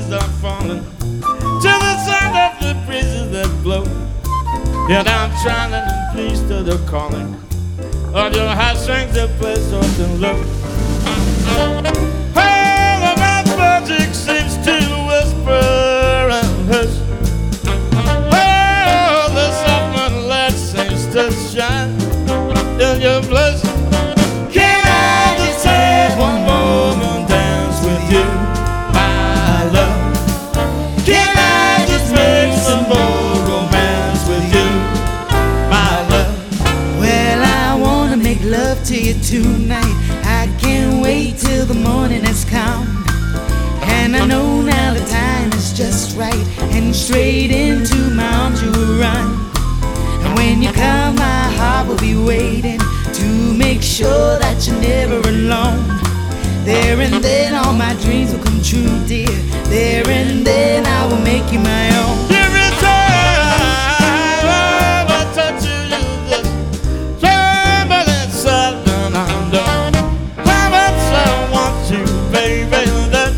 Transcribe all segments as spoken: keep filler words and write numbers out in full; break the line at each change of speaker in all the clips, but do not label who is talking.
leaves are falling to the sound of the breezes that blow. Yet I'm trying to please to the calling of your heartstrings that play soft and low. Oh, the man's magic seems to whisper and hush. Oh, the soft moonlight seems to shine in your blush. Can I just have one moment dance with you, my love? Can I just make some more romance with you, my love?
Well, I wanna make love to you tonight. I can't wait till the morning has come. And I know now the time is just right, and straight into my arms you will run. And when you come, my heart will be waiting to make sure that you're never alone. There and then all my dreams will come true, dear. There and then I will make you my own.
Every time I touch you, you just tremble inside, and I know how much I want you, baby, that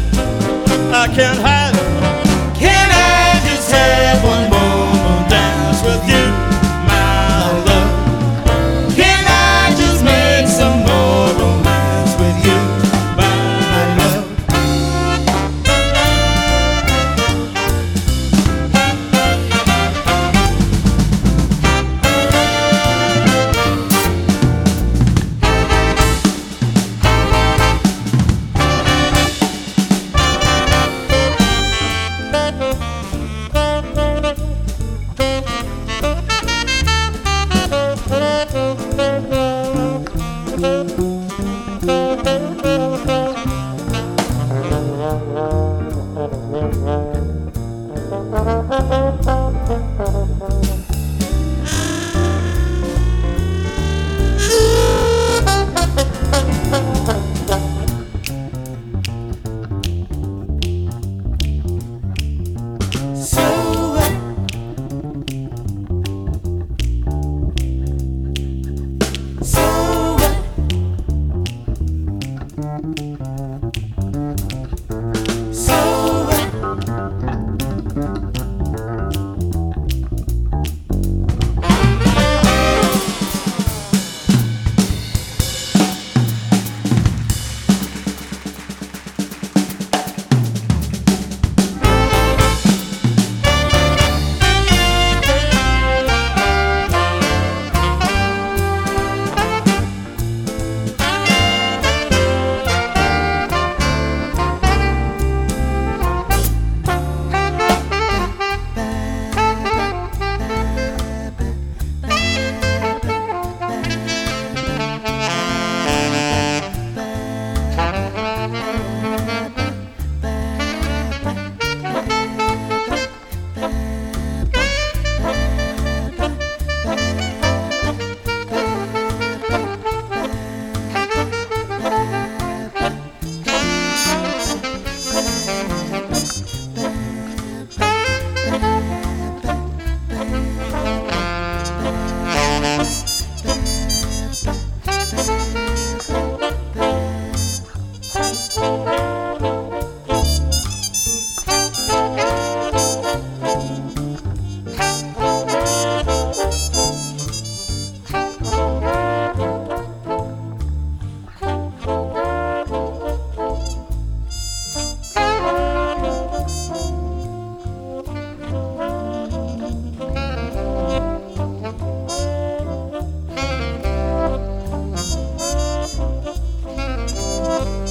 I can't hide. Can I just have one more dance with you, my love? Can I just make some more romance with you, my love?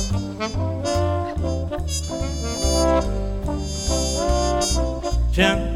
Jim.